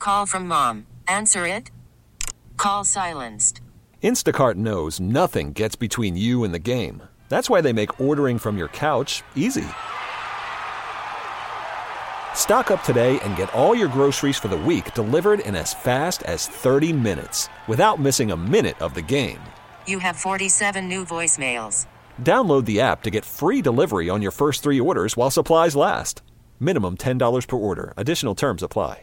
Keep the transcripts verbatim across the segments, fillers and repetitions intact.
call from mom. Answer it. Call silenced. Instacart knows nothing gets between you and the game. That's why they make ordering from your couch easy. Stock up today and get all your groceries for the week delivered in as fast as thirty minutes without missing a minute of the game. You have forty-seven new voicemails. Download the app to get free delivery on your first three orders while supplies last. Minimum ten dollars per order. Additional terms apply.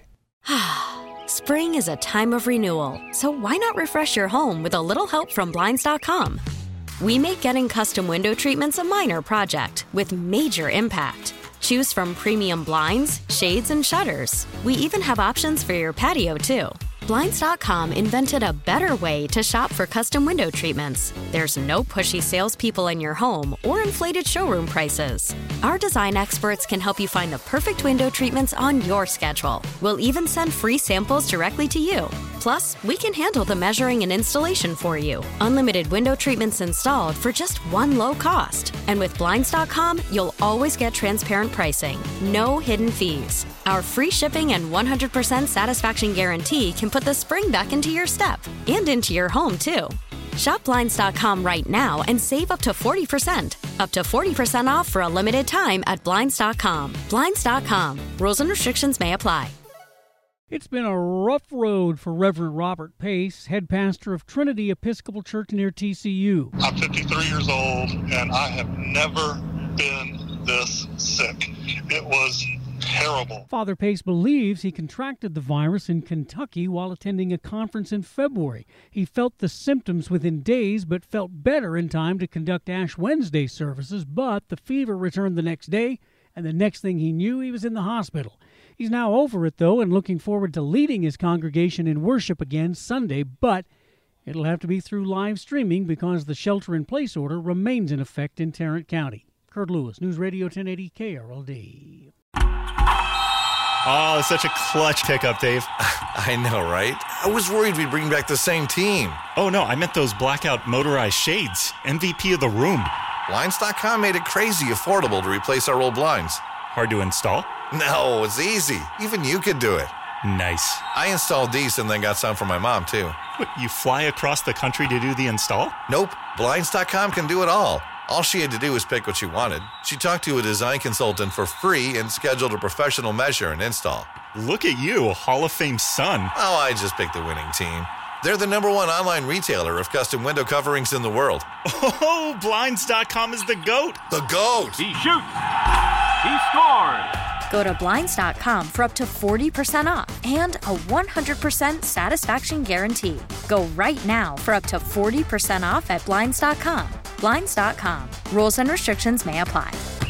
Spring is a time of renewal, so why not refresh your home with a little help from Blinds dot com? We make getting custom window treatments a minor project with major impact. Choose from premium blinds, shades, and shutters. We even have options for your patio, too. Blinds dot com invented a better way to shop for custom window treatments. There's no pushy salespeople in your home or inflated showroom prices. Our design experts can help you find the perfect window treatments on your schedule. We'll even send free samples directly to you. Plus, we can handle the measuring and installation for you. Unlimited window treatments installed for just one low cost. And with Blinds dot com, you'll always get transparent pricing. No hidden fees. Our free shipping and one hundred percent satisfaction guarantee can put the spring back into your step and into your home, too. Shop Blinds dot com right now and save up to forty percent. Up to forty percent off for a limited time at Blinds dot com. Blinds dot com. Rules and restrictions may apply. It's been a rough road for Reverend Robert Pace, head pastor of Trinity Episcopal Church near T C U. I'm fifty-three years old, and I have never been this sick. It was terrible. Father Pace believes he contracted the virus in Kentucky while attending a conference in February. He felt the symptoms within days, but felt better in time to conduct Ash Wednesday services, but the fever returned the next day, and the next thing he knew, he was in the hospital. He's now over it, though, and looking forward to leading his congregation in worship again Sunday, but it'll have to be through live streaming because the shelter-in-place order remains in effect in Tarrant County. Kurt Lewis, News Radio ten eighty K R L D. Oh, such a clutch pickup, Dave. I know, right? I was worried we'd bring back the same team. Oh, no, I meant those blackout motorized shades. M V P of the room. Blinds dot com made it crazy affordable to replace our old blinds. Hard to install? No, it's easy. Even you could do it. Nice. I installed these and then got some for my mom, too. What, you fly across the country to do the install? Nope. Blinds dot com can do it all. All she had to do was pick what she wanted. She talked to a design consultant for free and scheduled a professional measure and install. Look at you, a Hall of Fame son. Oh, I just picked the winning team. They're the number one online retailer of custom window coverings in the world. Oh, Blinds dot com is the GOAT. The GOAT! He shoots! He scores! Go to Blinds dot com for up to forty percent off and a one hundred percent satisfaction guarantee. Go right now for up to forty percent off at Blinds dot com. Blinds dot com. Rules and restrictions may apply.